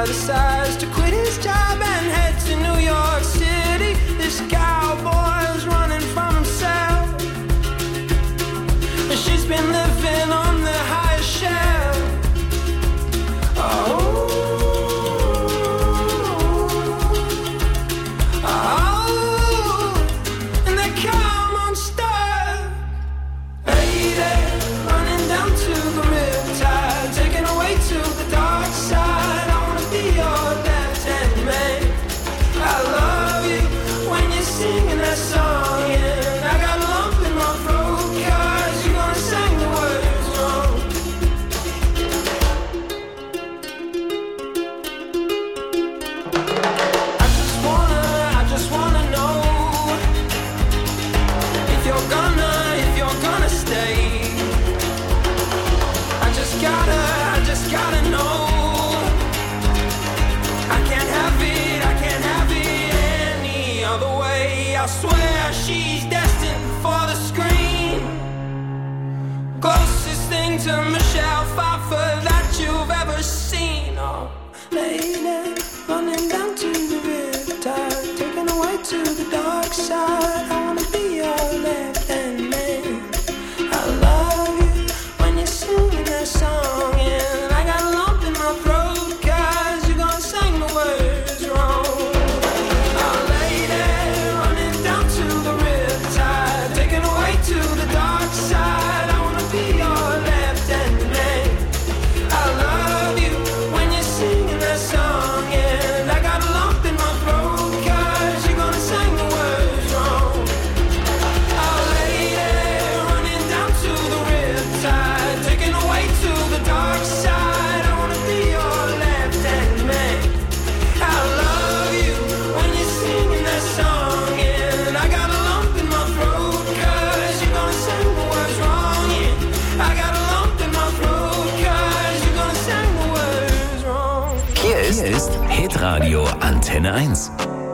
guy decides to quit his job and head to New York City. This cowboy's running from himself, and she's been living on the highest shelf. And they come unstuck. Lady, running down to the riptide, taken away to the dark side. I wanna be your left-hand man. I love you when you're singing that song, and I got a lump in my throat 'cause you're gonna sing the words wrong. I just wanna know if you're gonna stay. I just gotta know. I can't have it any other way. I swear she's destined for the screen. Closest thing to Michelle Pfeiffer that you've ever seen. Oh, lady, running down to the riptide, taken away to the dark side. I wanna be your left-hand man. I love you when you're singing that song, and I got a lump in my throat 'cause you're gonna sing the words wrong. Oh, lady, running down to the riptide, taken away to the dark side. I wanna be your left-hand man. I love you when you're singing that song, and I got a lump in my throat 'cause you're gonna sing the words wrong. Oh, lady, running down to the riptide, taken away to the dark side. I wanna be your left-hand man. I love you when you're singing that song, and I got a lump in my throat 'cause you're gonna sing the words wrong. Yeah, I got a lump in my throat 'cause you're gonna sing the words wrong. Hier ist Hitradio Antenne 1.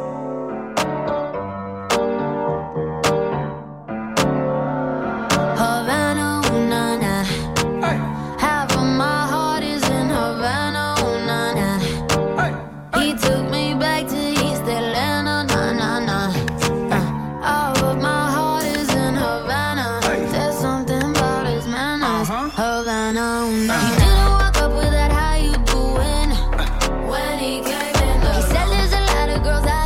Havana, ooh, na, na. Half of my heart is in Havana, ooh, na, na. He took me back to East Atlanta, na, na, na. All of my heart is in Havana. There's something about his manners. Havana, ooh, na. He didn't walk up with that, how you doing? When he came in, he said there's a lot of girls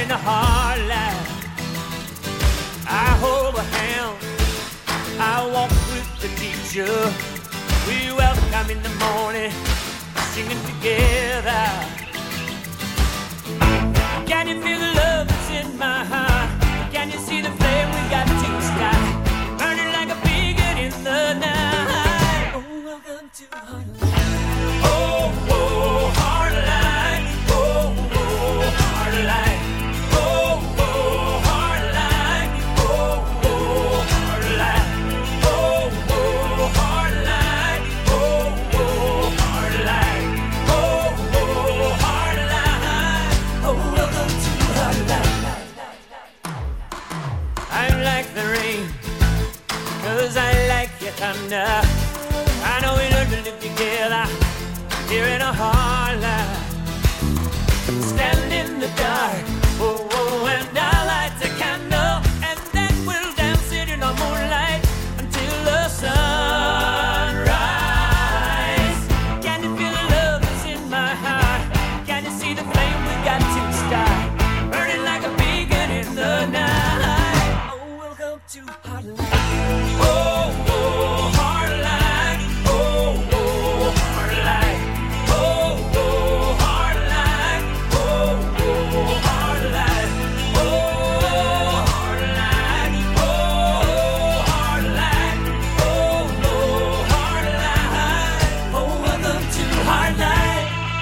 in the hard life. I hold a hand, I walk with the teacher. We welcome in the morning, singing together. Can you feel the love that's in my heart? Can you see the flame we got to the sky? Burning like a beacon in the night. Oh, welcome to Heartline. Oh, oh, Heartline. Oh, oh, Heartline. Oh, oh, Heartline. Oh, oh, Heartline. Oh, oh, Heartline. Oh, oh, Heartline. Oh, oh, Heartline. Oh, welcome to Heartline. I like the rain, 'cause I like your thunder. I know we learned to live together here in a hard life. Stand in the dark, oh, oh, and I'll light a candle, and then we'll dance it in the moonlight until the sunrise. Can you feel the love that's in my heart? Can you see the flame we got to start? Burning like a beacon in the night. Oh, welcome to Heartline. Oh, oh, Heartline. Oh, oh, Heartline. Oh, oh, Heartline. Oh, oh, Heartline. Oh, Heartline. Oh, Heartline. Oh, oh, Heartline. Oh, welcome to Heartline.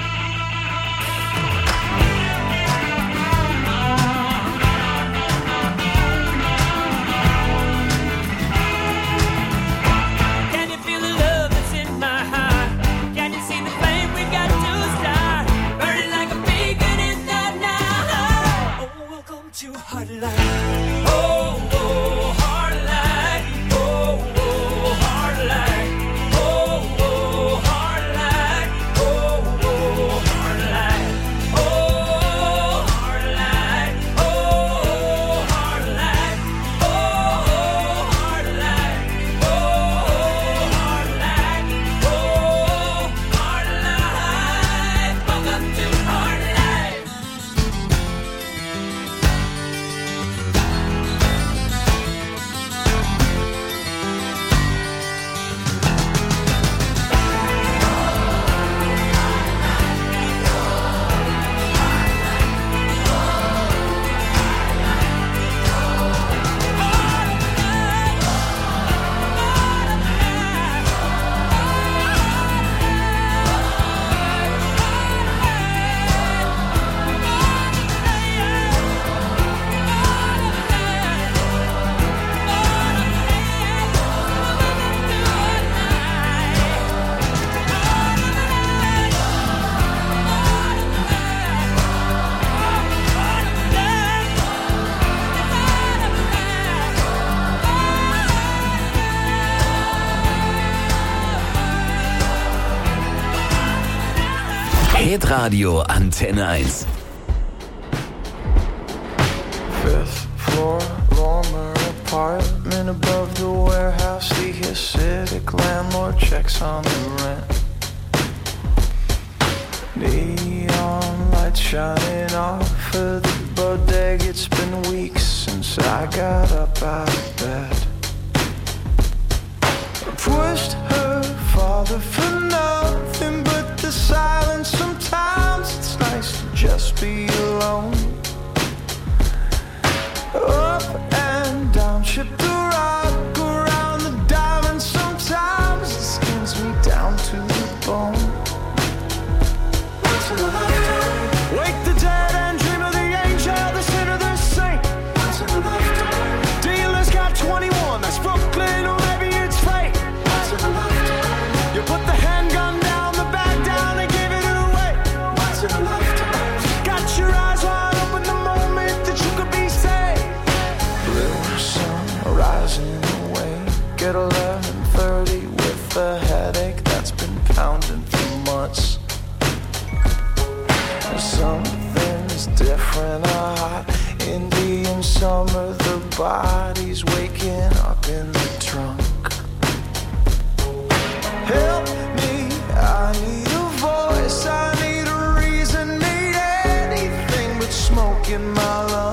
Can you feel the love that's in my heart? Can you see the flame we got to start? Burning like a beacon in the night. Oh, welcome to Heartline. Oh, oh, Heartline. Oh, oh, Heartline. Oh, oh, Heartline. Oh, oh, Heartline. Oh, Heartline. Oh, Heartline. Oh, Heartline. Oh, Heartline. Oh, Heartline. Welcome to Heartline. Hitradio Antenne 1. Fifth floor, warmer apartment above the warehouse. The acidic landlord checks on the rent. Neon lights shining off of the bodega. It's been weeks since I got up out of bed. I pushed her father for nothing but the silence. Sometimes it's nice to just be alone. Up and down, ship the rock around the diamond. Sometimes it skins me down to the bone. Once in a lifetime, wake the dead and dream of the angel, the sinner, the saint. Once in a lifetime, dealers got 21, that's Brooklyn, or maybe it's fate. Once in a lifetime, you put the handgun down, the bag down, and give it away. Once in a lifetime, got your eyes wide open the moment that you could be saved. Blue sun rising away at 11:30 with a headache that's been pounding for months. Something's different, a hot Indian summer. The body's waking up in the trunk. Help me, I need a voice, I need a reason, need anything but smoke in my lungs.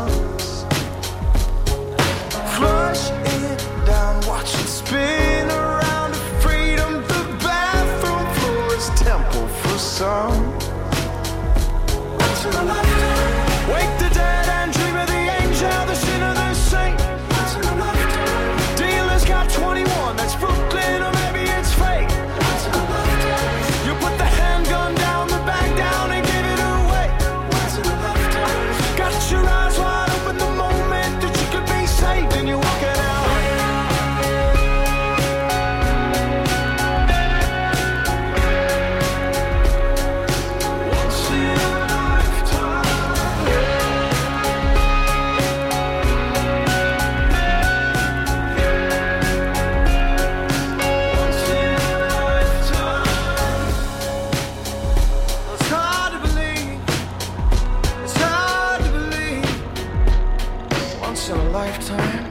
spin around to freedom. The bathroom floor is temple for some. Once in a lifetime. Wake the dead and dream of the angel, the sinner, the saint. Once in a lifetime. Dealers got 21, that's Brooklyn or maybe it's fake. Once in a lifetime. You put the handgun down, the bag down and give it away. Once in a lifetime. Got your eyes wide open the moment that you could be saved and you're walking out. Lifetime.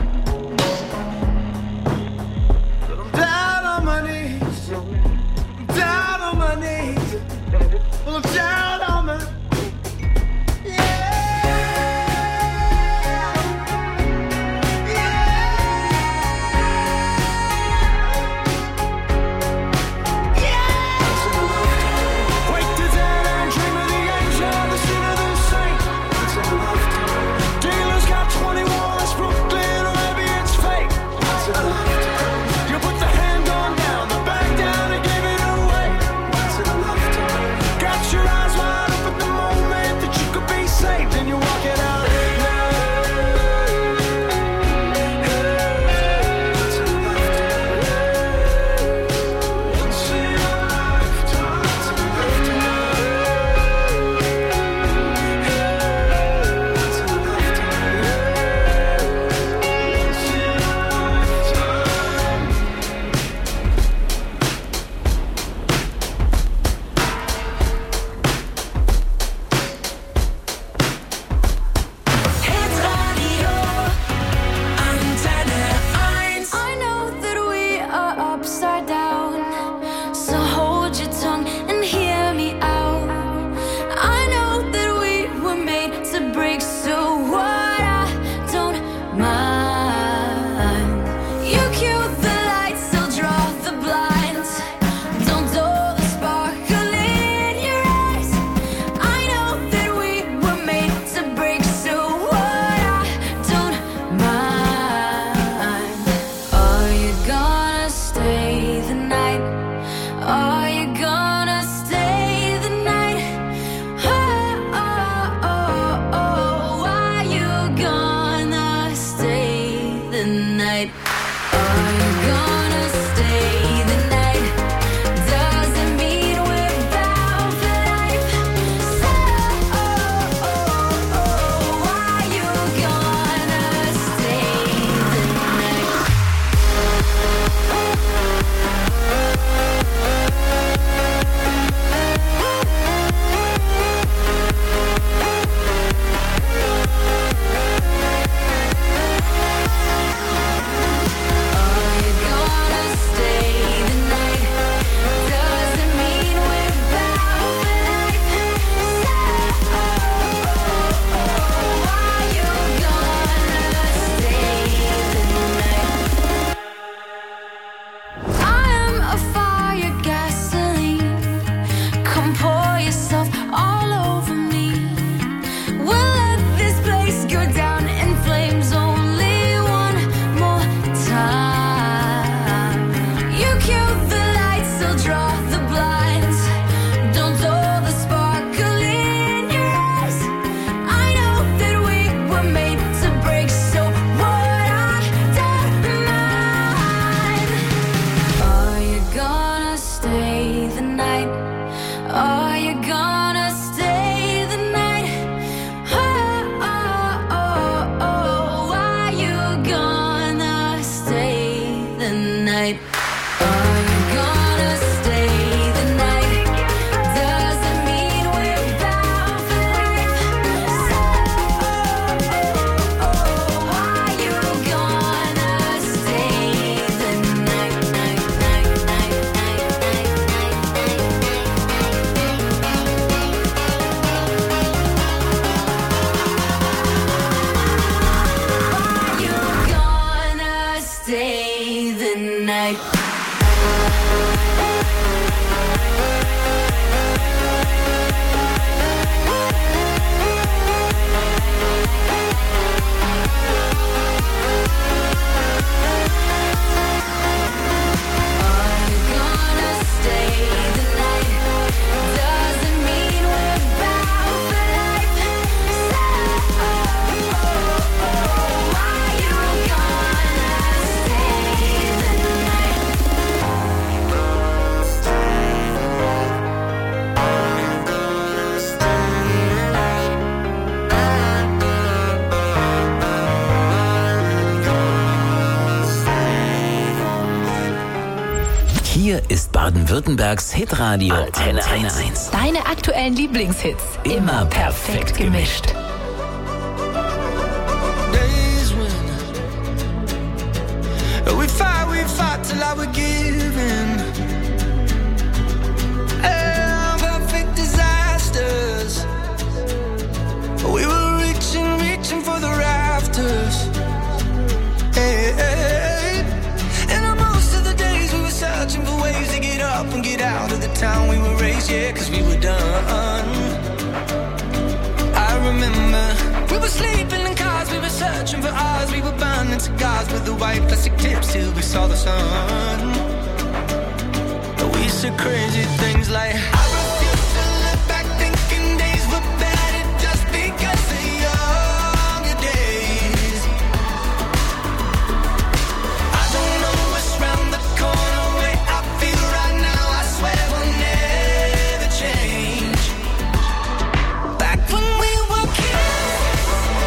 But I'm down on my knees. I'm down on my knees. Well, I'm down on my Are you gonna night. Hier ist Baden-Württembergs Hitradio Antenne 1. Deine aktuellen Lieblingshits. Immer perfekt gemischt. Days when we fight till I was giving. Perfect disasters. We were reaching for the rafters. And most of the days we were searching for ways to get up and get out of the town we were raised, yeah, 'cause we were done. I remember we were sleeping in cars, we were searching for ours, we were burning cigars with the white plastic tips till we saw the sun. We said crazy things like, I refuse to look back thinking days were better just because of younger days. I don't know what's round the corner, way I feel right now, I swear we'll never change. Back when we were kids,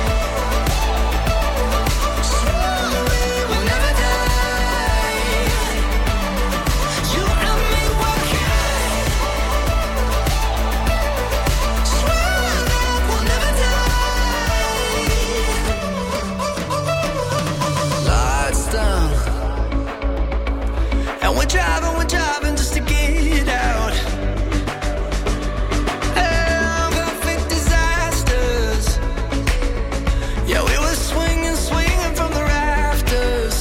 swore we would never die. You and me were kids, swore that we'll never die. Lights down, and we're driving just to get out. Perfect disasters. Yeah, we were swinging from the rafters.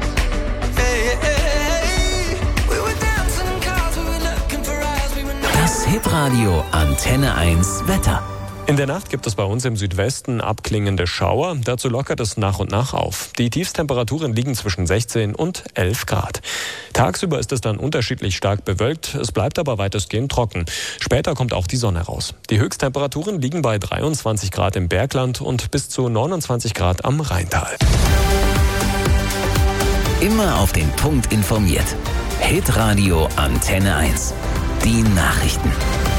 Hey, we were dancing in cars, we were looking for eyes, we were Das Hitradio Antenne 1 Wetter. In der Nacht gibt es bei uns im Südwesten abklingende Schauer. Dazu lockert es nach und nach auf. Die Tiefstemperaturen liegen zwischen 16 und 11 Grad. Tagsüber ist es dann unterschiedlich stark bewölkt. Es bleibt aber weitestgehend trocken. Später kommt auch die Sonne raus. Die Höchsttemperaturen liegen bei 23 Grad im Bergland und bis zu 29 Grad am Rheintal. Immer auf den Punkt informiert. Hitradio Antenne 1. Die Nachrichten.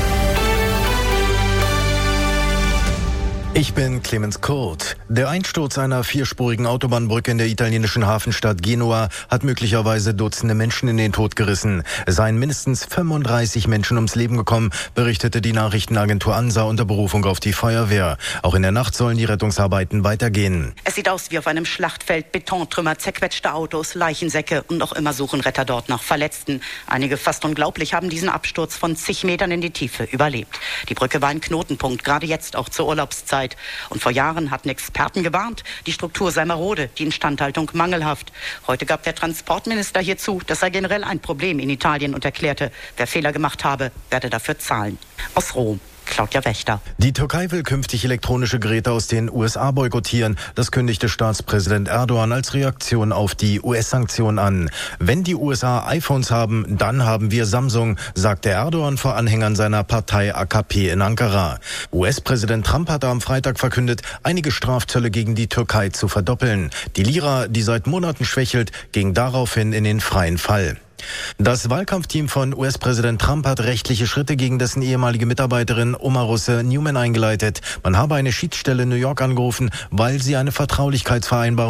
Ich bin Clemens Kurt. Der Einsturz einer vierspurigen Autobahnbrücke in der italienischen Hafenstadt Genua hat möglicherweise Dutzende Menschen in den Tod gerissen. Es seien mindestens 35 Menschen ums Leben gekommen, berichtete die Nachrichtenagentur ANSA unter Berufung auf die Feuerwehr. Auch in der Nacht sollen die Rettungsarbeiten weitergehen. Es sieht aus wie auf einem Schlachtfeld. Betontrümmer, zerquetschte Autos, Leichensäcke und noch immer suchen Retter dort nach Verletzten. Einige, fast unglaublich, haben diesen Absturz von zig Metern in die Tiefe überlebt. Die Brücke war ein Knotenpunkt, gerade jetzt auch zur Urlaubszeit. Und vor Jahren hatten Experten gewarnt, die Struktur sei marode, die Instandhaltung mangelhaft. Heute gab der Transportminister hierzu, das sei generell ein Problem in Italien und erklärte, wer Fehler gemacht habe, werde dafür zahlen. Aus Rom. Claudia Wächter. Die Türkei will künftig elektronische Geräte aus den USA boykottieren. Das kündigte Staatspräsident Erdogan als Reaktion auf die US-Sanktionen an. Wenn die USA iPhones haben, dann haben wir Samsung, sagte Erdogan vor Anhängern seiner Partei AKP in Ankara. US-Präsident Trump hatte am Freitag verkündet, einige Strafzölle gegen die Türkei zu verdoppeln. Die Lira, die seit Monaten schwächelt, ging daraufhin in den freien Fall. Das Wahlkampfteam von US-Präsident Trump hat rechtliche Schritte gegen dessen ehemalige Mitarbeiterin Omarosa Newman eingeleitet. Man habe eine Schiedsstelle in New York angerufen, weil sie eine Vertraulichkeitsvereinbarung